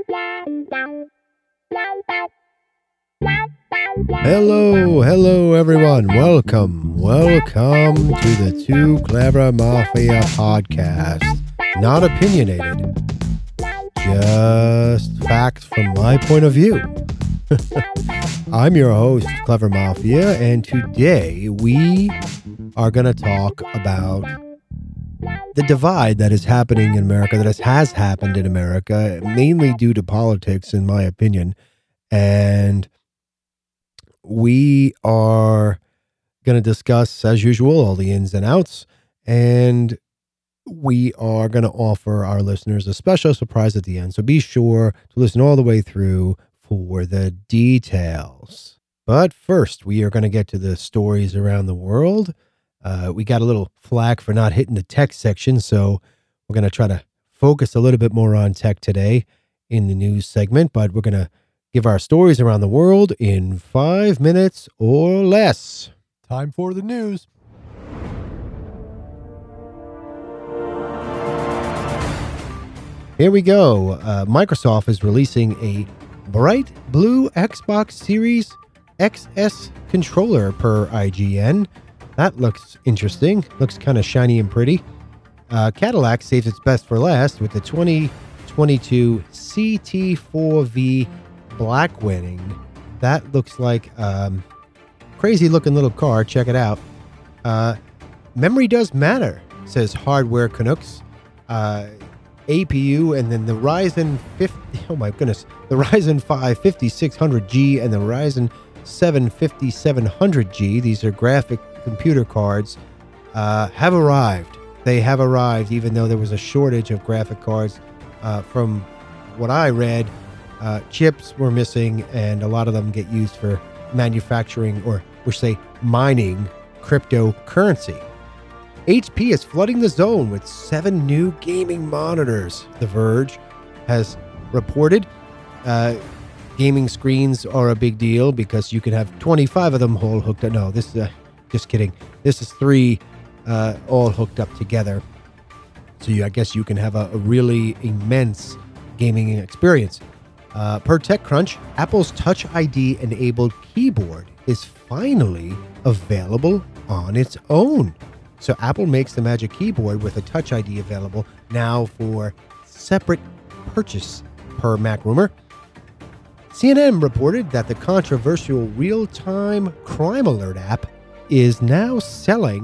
Hello everyone. Welcome to the Two Clever Mafia podcast. Not opinionated, just facts from my point of view. I'm your host, Clever Mafia, and today we are going to talk about the divide that is happening in America, that has happened in America, mainly due to politics, in my opinion. And we are going to discuss, as usual, all the ins and outs. And we are going to offer our listeners a special surprise at the end. So be sure to listen all the way through for the details. But first, we are going to get to the stories around the world. We got a little flack for not hitting the tech section, so we're going to try to focus a little bit more on tech today in the news segment, but we're going to give our stories around the world in 5 minutes or less. Time for the news. Here we go. Microsoft is releasing a bright blue Xbox Series XS controller per IGN. That looks interesting. Looks kind of shiny and pretty. Cadillac saves its best for last with the 2022 CT4V Blackwing. That looks like crazy looking little car. Check it out. Memory does matter, says Hardware Canucks. APU and then the Ryzen 5 5600G and the Ryzen 7 5700G. These are graphic computer cards have arrived. They have arrived, even though there was a shortage of graphic cards. From what I read, chips were missing, and a lot of them get used for manufacturing, or we say mining cryptocurrency. HP is flooding the zone with 7 new gaming monitors. The Verge has reported gaming screens are a big deal because you can have 25 of them all hooked up. No, this is just kidding. This is 3 all hooked up together. So I guess you can have a really immense gaming experience. Per TechCrunch, Apple's Touch ID enabled keyboard is finally available on its own. So Apple makes the Magic Keyboard with a Touch ID available now for separate purchase per MacRumor. CNN reported that the controversial real-time crime alert app is now selling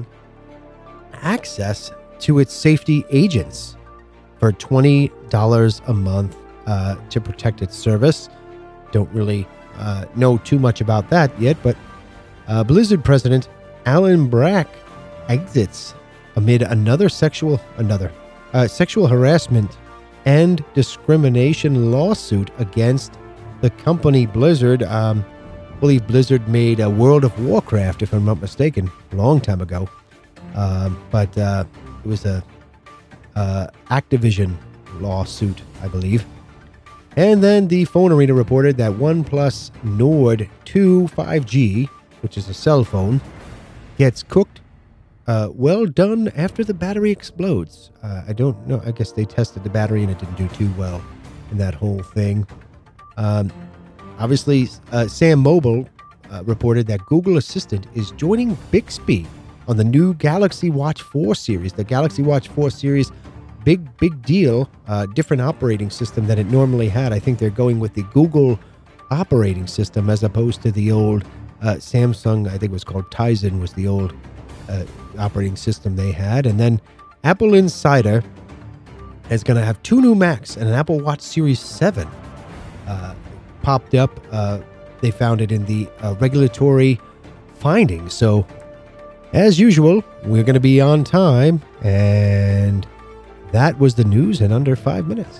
access to its safety agents for $20 a month to protect its service. Don't really know too much about that yet, but Blizzard president Alan Brack exits amid another sexual harassment and discrimination lawsuit against the company Blizzard. I believe Blizzard made a World of Warcraft, if I'm not mistaken, a long time ago. But it was a Activision lawsuit, I believe. And then the Phone Arena reported that OnePlus Nord 2 5G, which is a cell phone, gets cooked well done after the battery explodes. I don't know. I guess they tested the battery and it didn't do too well in that whole thing. Obviously, Sam Mobile reported that Google Assistant is joining Bixby on the new Galaxy Watch 4 series. The Galaxy Watch 4 series, big deal. Different operating system than it normally had. I think they're going with the Google operating system as opposed to the old Samsung. I think it was called Tizen was the old operating system they had. And then Apple Insider is going to have 2 new Macs and an Apple Watch Series 7 popped up. They found it in the regulatory findings. So as usual, we're going to be on time, and that was the news in under 5 minutes.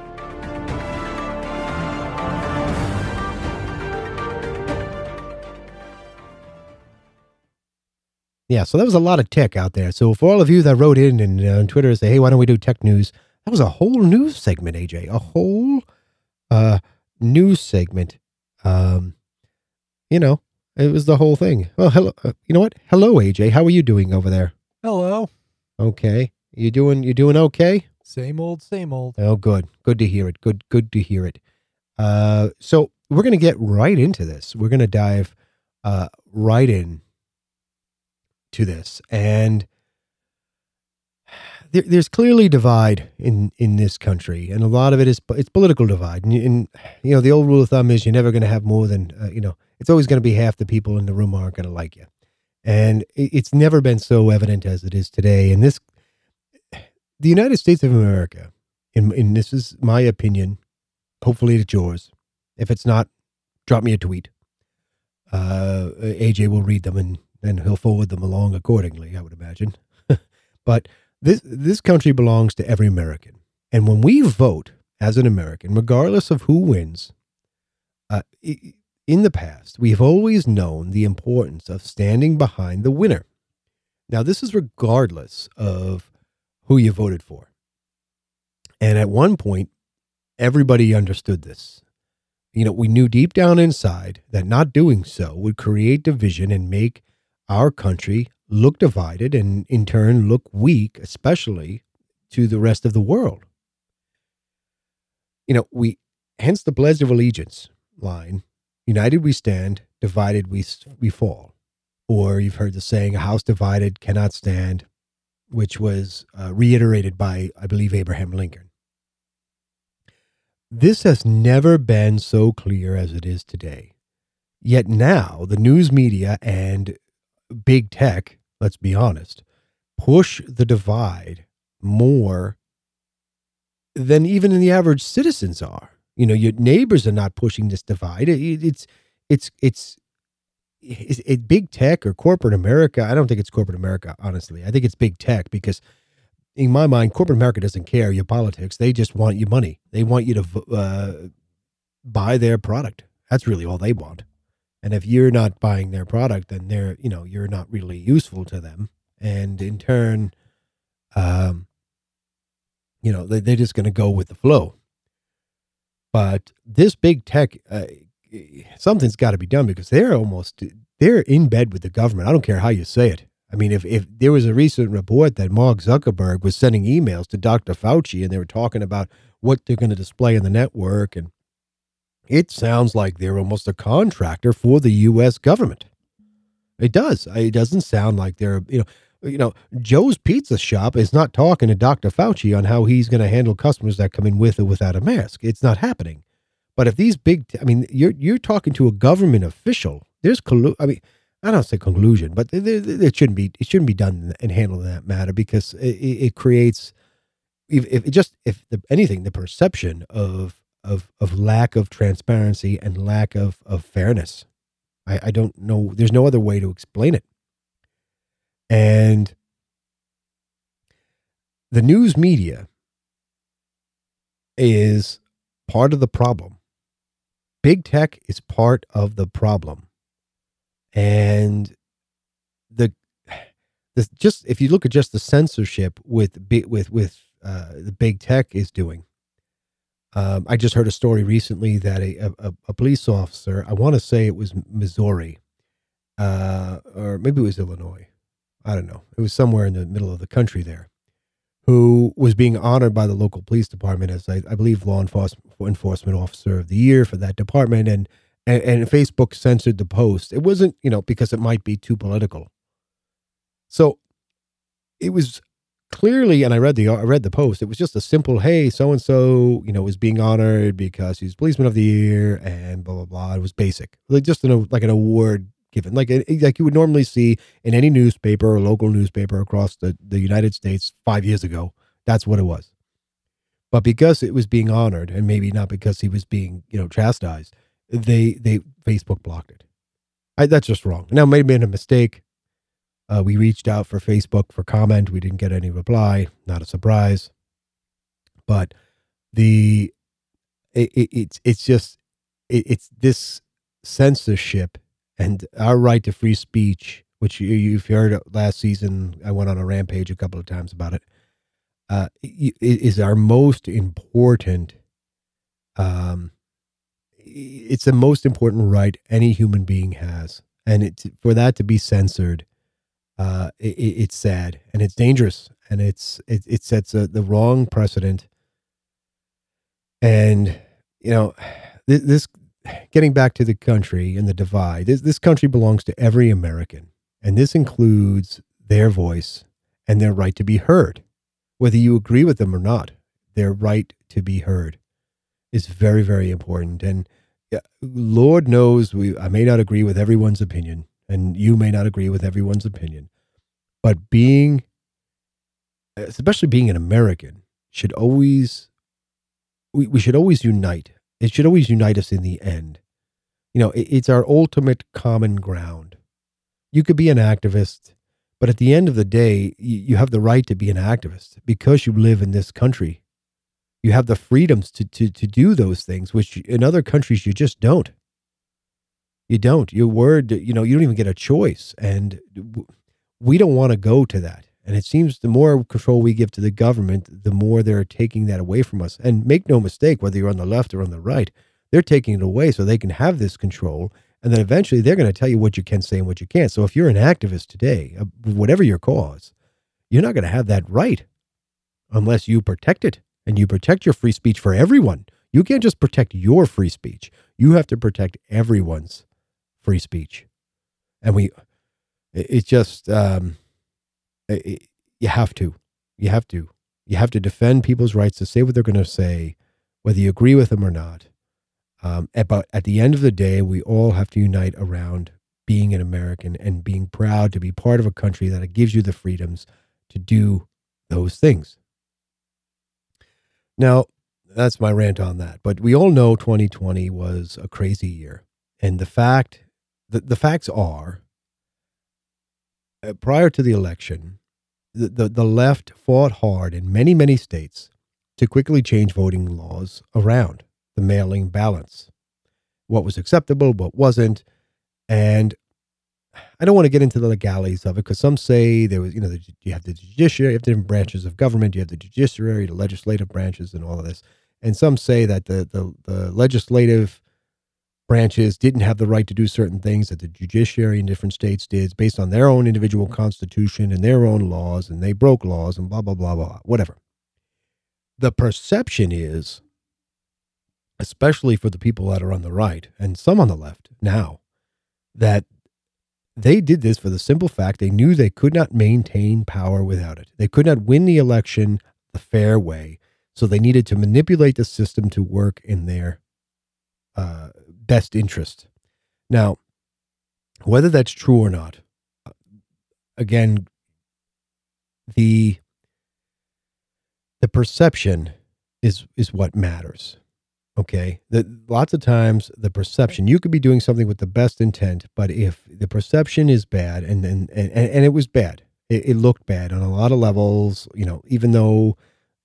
Yeah, so that was a lot of tech out there. So for all of you that wrote in and on Twitter say, hey, why don't we do tech news? That was a whole news segment, AJ. A whole news segment. It was the whole thing. Well, hello. You know what? Hello, AJ. How are you doing over there? Hello. Okay. You doing okay? Same old, same old. Oh, good. Good to hear it. Good to hear it. So we're going to get right into this. We're going to dive right in to this, and there's clearly divide in this country, and a lot of it is it's political divide. And the old rule of thumb is you're never going to have more than it's always going to be half the people in the room aren't going to like you, and it's never been so evident as it is today. And the United States of America, in this is my opinion. Hopefully it's yours. If it's not, drop me a tweet. AJ will read them and he'll forward them along accordingly, I would imagine. But this country belongs to every American. And when we vote as an American, regardless of who wins, in the past, we've always known the importance of standing behind the winner. Now, this is regardless of who you voted for. And at one point, everybody understood this. We knew deep down inside that not doing so would create division and make our country look divided and in turn look weak, especially to the rest of the world. Hence the Pledge of Allegiance line, united we stand, divided we fall. Or you've heard the saying, a house divided cannot stand, which was reiterated by, I believe, Abraham Lincoln. This has never been so clear as it is today. Yet now, the news media and big tech, let's be honest, push the divide more than even the average citizens are. Your neighbors are not pushing this divide. It's big tech or corporate America. I don't think it's corporate America, honestly. I think it's big tech because in my mind, corporate America doesn't care your politics. They just want your money. They want you to buy their product. That's really all they want. And if you're not buying their product, then you're not really useful to them. And in turn, they're just going to go with the flow. But this big tech, something's got to be done because they're in bed with the government. I don't care how you say it. I mean, if there was a recent report that Mark Zuckerberg was sending emails to Dr. Fauci and they were talking about what they're going to display in the network, and it sounds like they're almost a contractor for the U.S. government. It does. It doesn't sound like they're, Joe's Pizza Shop is not talking to Dr. Fauci on how he's going to handle customers that come in with or without a mask. It's not happening. But if these you're talking to a government official. I don't say collusion, but it shouldn't be done and handled in that matter because it creates, if anything, the perception of lack of transparency and lack of fairness. I don't know. There's no other way to explain it. And the news media is part of the problem. Big tech is part of the problem. And if you look at just the censorship with the big tech is doing, I just heard a story recently that a police officer, I want to say it was Missouri, or maybe it was Illinois, I don't know, it was somewhere in the middle of the country there, who was being honored by the local police department as I believe law enforcement officer of the year for that department, and Facebook censored the post. It wasn't, because it might be too political. So it was clearly, and I read the post. It was just a simple, hey, so and so, was being honored because he's policeman of the year, and blah blah blah. It was basic, just like an award given, like you would normally see in any newspaper or local newspaper across the United States 5 years ago. That's what it was. But because it was being honored, and maybe not because he was being, chastised, they Facebook blocked it. That's just wrong. Now, maybe made a mistake. We reached out for Facebook for comment. We didn't get any reply. Not a surprise. But it's this censorship and our right to free speech, which you've heard last season. I went on a rampage a couple of times about it. Is our most important. It's the most important right any human being has, and for that to be censored, it's sad and it's dangerous, and it sets the wrong precedent. And this getting back to the country and the divide, this country belongs to every American, and this includes their voice and their right to be heard. Whether you agree with them or not, their right to be heard is very, very important. And Lord knows I may not agree with everyone's opinion, and you may not agree with everyone's opinion, but especially being an American, should always we should always unite. It should always unite us in the end. It's our ultimate common ground. You could be an activist, but at the end of the day, you have the right to be an activist because you live in this country. You have the freedoms to do those things, which in other countries you just don't. You don't. Your word, you don't even get a choice. And we don't want to go to that. And it seems the more control we give to the government, the more they're taking that away from us. And make no mistake, whether you're on the left or on the right, they're taking it away so they can have this control. And then eventually they're going to tell you what you can say and what you can't. So if you're an activist today, whatever your cause, you're not going to have that right unless you protect it. And you protect your free speech for everyone. You can't just protect your free speech. You have to protect everyone's free speech. And you have to. You have to defend people's rights to say what they're going to say, whether you agree with them or not. But at the end of the day, we all have to unite around being an American and being proud to be part of a country that gives you the freedoms to do those things. Now, that's my rant on that. But we all know 2020 was a crazy year. And the facts are, prior to the election, the left fought hard in many, many states to quickly change voting laws around the mailing ballots. What was acceptable, what wasn't. And I don't want to get into the legalities of it because some say there was, you have the judiciary, you have different branches of government, you have the judiciary, the legislative branches, and all of this. And some say that the legislative branches didn't have the right to do certain things that the judiciary in different states did based on their own individual constitution and their own laws, and they broke laws and blah, blah, blah, blah, whatever. The perception is, especially for the people that are on the right and some on the left now, that they did this for the simple fact they knew they could not maintain power without it. They could not win the election the fair way, so they needed to manipulate the system to work in their best interest. Now, whether that's true or not, again, the perception is what matters. Okay, lots of times the perception, you could be doing something with the best intent, but if the perception is bad, and it was bad, it looked bad on a lot of levels. Even though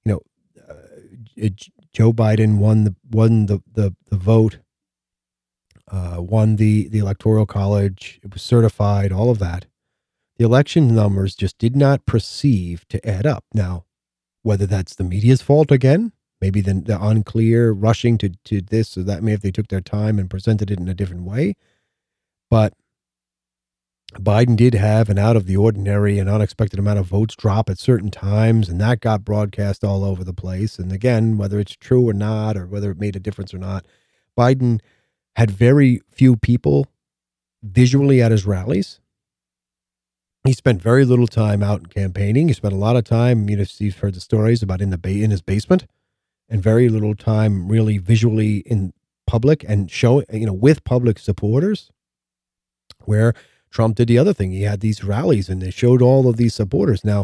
Joe Biden won the vote, won the electoral college, it was certified, all of that. The election numbers just did not perceive to add up. Now, whether that's the media's fault again. Maybe the unclear rushing to this or that. Maybe if they took their time and presented it in a different way. But Biden did have an out of the ordinary and unexpected amount of votes drop at certain times, and that got broadcast all over the place. And again, whether it's true or not, or whether it made a difference or not, Biden had very few people visually at his rallies. He spent very little time out campaigning. He spent a lot of time, you've heard the stories about in his basement. And very little time really visually in public and with public supporters, where Trump did the other thing. He had these rallies and they showed all of these supporters. Now,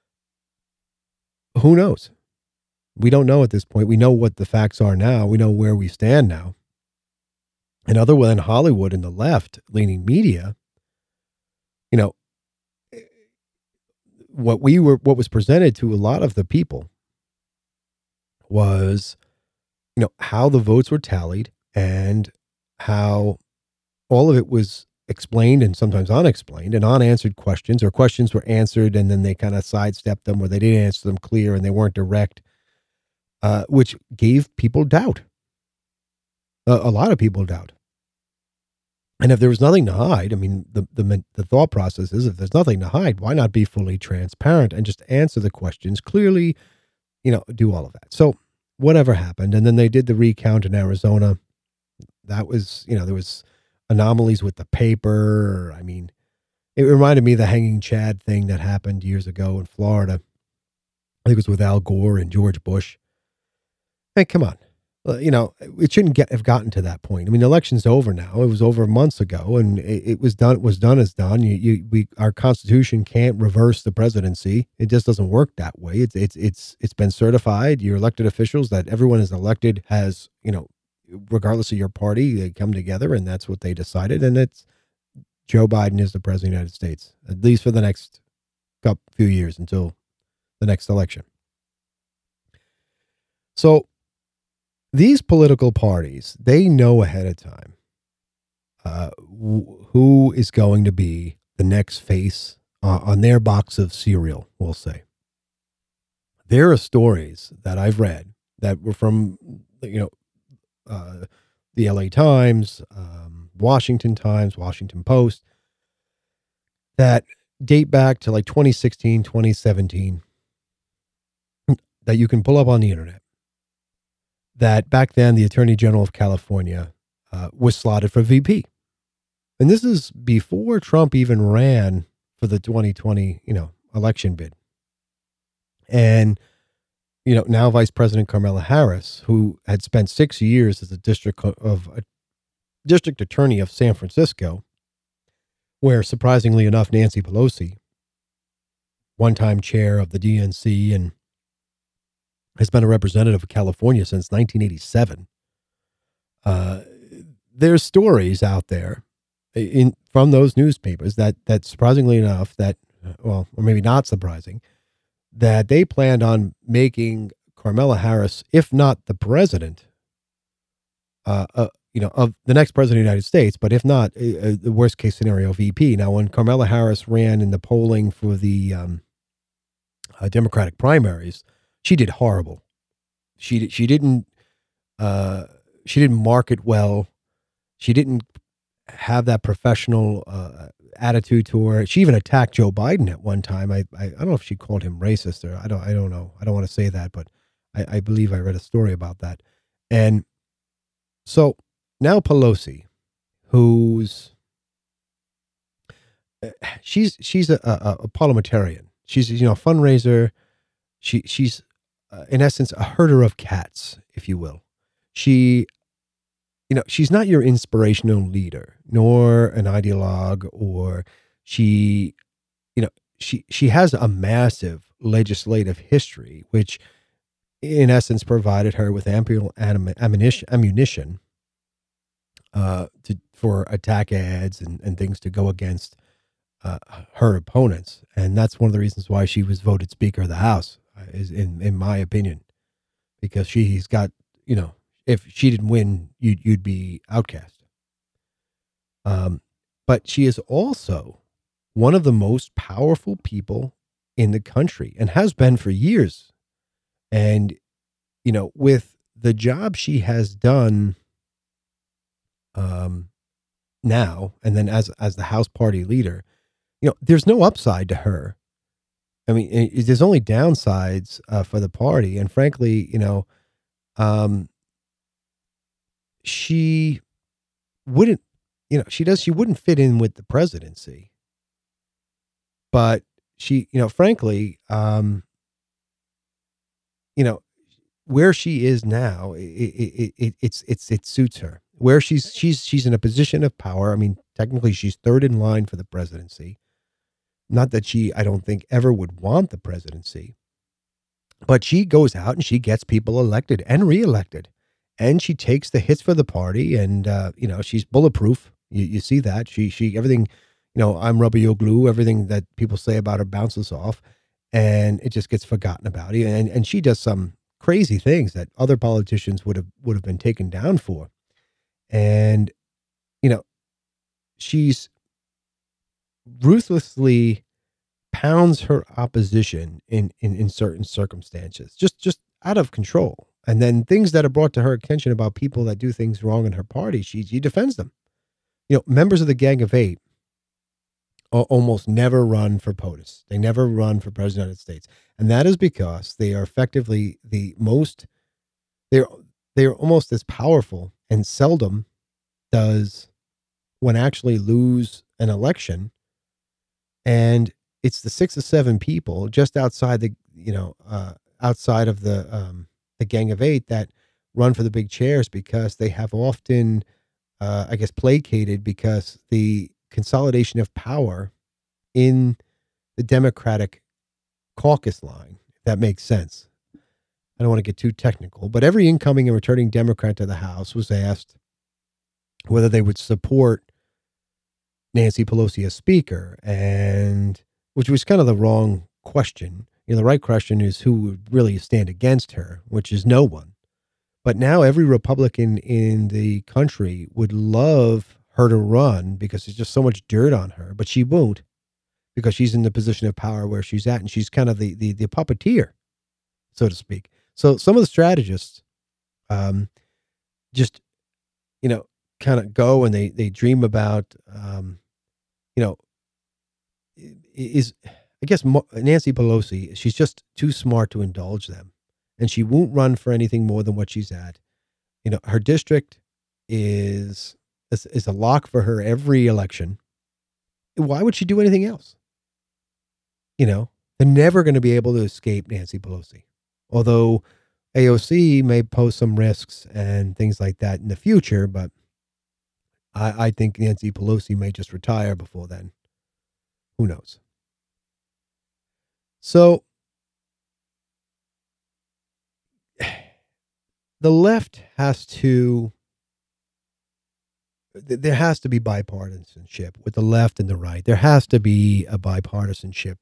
who knows? We don't know at this point. We know what the facts are now. We know where we stand now. And other than Hollywood and the left-leaning media, what was presented to a lot of the people was, how the votes were tallied and how all of it was explained and sometimes unexplained and unanswered questions, or questions were answered and then they kind of sidestepped them, or they didn't answer them clear and they weren't direct, which gave people doubt. A lot of people doubt. And if there was nothing to hide, the thought process is, if there's nothing to hide, why not be fully transparent and just answer the questions clearly? Do all of that. So whatever happened. And then they did the recount in Arizona. that was, there was anomalies with the paper. I mean, it reminded me of the hanging Chad thing that happened years ago in Florida. I think it was with Al Gore and George Bush. Hey, come on. It shouldn't have gotten to that point. I mean, the election's over now. It was over months ago, and it was done. It was done as done. Our Constitution can't reverse the presidency. It just doesn't work that way. It's been certified. Your elected officials that everyone is elected has, regardless of your party, they come together, and that's what they decided. And it's Joe Biden is the president of the United States, at least for the next few years until the next election. So these political parties, they know ahead of time who is going to be the next face on their box of cereal, we'll say. There are stories that I've read that were from, the LA Times, Washington Times, Washington Post, that date back to like 2016, 2017, that you can pull up on the internet. That back then the Attorney General of California was slotted for VP. And this is before Trump even ran for the 2020, election bid. And, now Vice President Kamala Harris, who had spent 6 years as a district attorney of San Francisco, where surprisingly enough, Nancy Pelosi, one-time chair of the DNC and has been a representative of California since 1987. There's stories out there from those newspapers that surprisingly enough or maybe not surprising, that they planned on making Kamala Harris, if not the president, of the next president of the United States, but if not, the worst case scenario, VP. Now, when Kamala Harris ran in the polling for the Democratic primaries, she did horrible. She didn't market well. She didn't have that professional attitude to her. She even attacked Joe Biden at one time. I don't know if she called him racist or I don't know. I don't want to say that, but I believe I read a story about that. And so now Pelosi, who's she's a parliamentarian. She's a fundraiser. She's in essence a herder of cats, if you will. She's not your inspirational leader, nor an ideologue, or she has a massive legislative history, which in essence provided her with ample ammunition for attack ads and things to go against her opponents. And that's one of the reasons why she was voted Speaker of the House, is in my opinion, because she's got, if she didn't win, you'd be outcast. But she is also one of the most powerful people in the country and has been for years. And, with the job she has done now, and then as the House party leader, there's no upside to her. I mean, there's only downsides for the party. And frankly, she wouldn't, she wouldn't fit in with the presidency. But she, frankly, where she is now, it suits her. Where she's in a position of power. I mean, technically she's third in line for the presidency. Not that I don't think ever would want the presidency, but she goes out and she gets people elected and reelected, and she takes the hits for the party. And, she's bulletproof. You see that she, everything, I'm rubber, you're glue, everything that people say about her bounces off, and it just gets forgotten about. And she does some crazy things that other politicians would have been taken down for. And, she's ruthlessly pounds her opposition in certain circumstances, just out of control. And then things that are brought to her attention about people that do things wrong in her party, she defends them. Members of the Gang of Eight almost never run for POTUS. They never run for president of the United States. And that is because they are effectively they're almost as powerful and seldom does one actually lose an election, and it's the 6 or 7 people just outside outside of the Gang of 8 that run for the big chairs because they have often, I guess, placated because the consolidation of power in the Democratic caucus line, if that makes sense. I don't want to get too technical, but every incoming and returning Democrat to the House was asked whether they would support Nancy Pelosi as Speaker, and which was kind of the wrong question. The right question is who would really stand against her, which is no one. But now every Republican in the country would love her to run because there's just so much dirt on her, but she won't because she's in the position of power where she's at, and she's kind of the puppeteer, so to speak. So some of the strategists, just kind of go and they dream about, is I guess Nancy Pelosi. She's just too smart to indulge them, and she won't run for anything more than what she's at. Her district is a lock for her every election. Why would she do anything else? They're never going to be able to escape Nancy Pelosi. Although AOC may pose some risks and things like that in the future, but I think Nancy Pelosi may just retire before then. Who knows? So the left there has to be bipartisanship with the left and the right. There has to be a bipartisanship.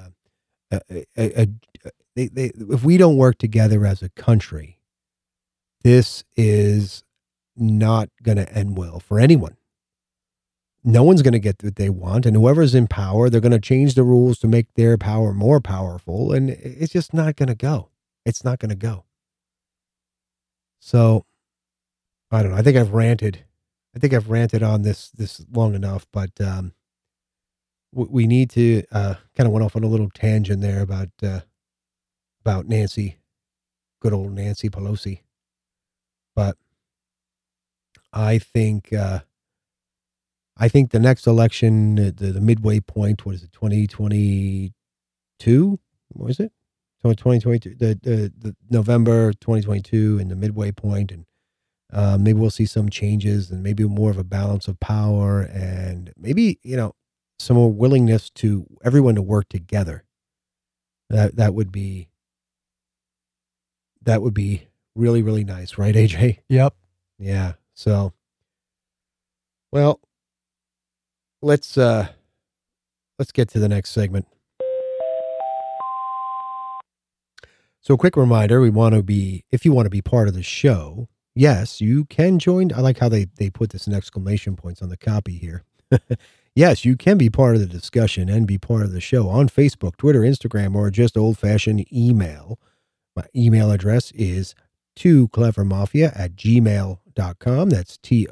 If we don't work together as a country, this is not going to end well for anyone. No one's going to get what they want, and whoever's in power, they're going to change the rules to make their power more powerful, and it's just not going to go. It's not going to go. So, I don't know. I think I've ranted on this long enough, but we need to kind of went off on a little tangent there about Nancy, good old Nancy Pelosi. But I think the next election, the midway point, what is it, 2022? What is it? 2022, the November 2022, and the midway point, and maybe we'll see some changes and maybe more of a balance of power, and maybe some more willingness to everyone to work together. That would be really, really nice, right, AJ? Yep. Yeah. So, well, let's get to the next segment. So, a quick reminder: if you want to be part of the show, yes, you can join. I like how they put this in exclamation points on the copy here. Yes, you can be part of the discussion and be part of the show on Facebook, Twitter, Instagram, or just old-fashioned email. My email address is tooclevermafia@gmail.com. That's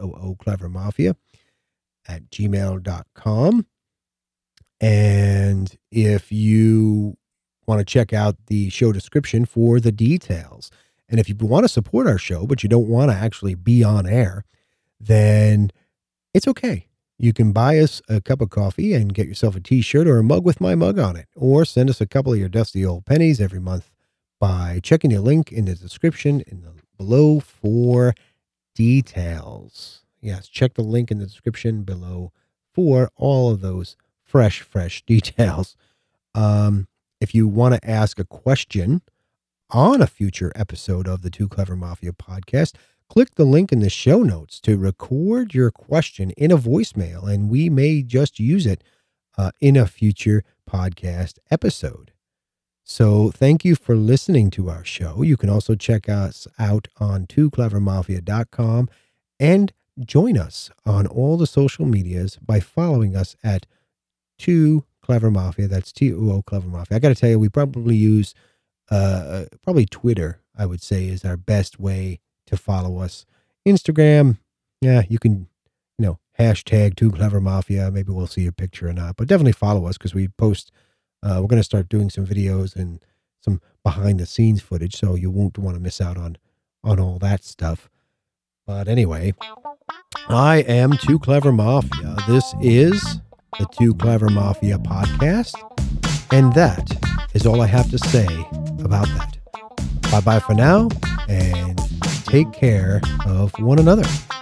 tooclevermafia@gmail.com. And if you want to check out the show description for the details, and if you want to support our show, but you don't want to actually be on air, then it's okay. You can buy us a cup of coffee and get yourself a t-shirt or a mug with my mug on it, or send us a couple of your dusty old pennies every month by checking the link in the description below for details. Yes, check the link in the description below for all of those fresh details. If you want to ask a question on a future episode of the Too Clever Mafia podcast, click the link in the show notes to record your question in a voicemail, and we may just use it in a future podcast episode. So thank you for listening to our show. You can also check us out on tooclevermafia.com and join us on all the social medias by following us at Too Clever Mafia. That's TOO Clever Mafia. I got to tell you, we probably use probably Twitter, I would say, is our best way to follow us. Instagram, yeah, you can, hashtag Too Clever Mafia. Maybe we'll see your picture or not, but definitely follow us because we post. We're going to start doing some videos and some behind the scenes footage, so you won't want to miss out on all that stuff. But anyway, I am Too Clever Mafia. This is the Too Clever Mafia podcast. And that is all I have to say about that. Bye-bye for now, and take care of one another.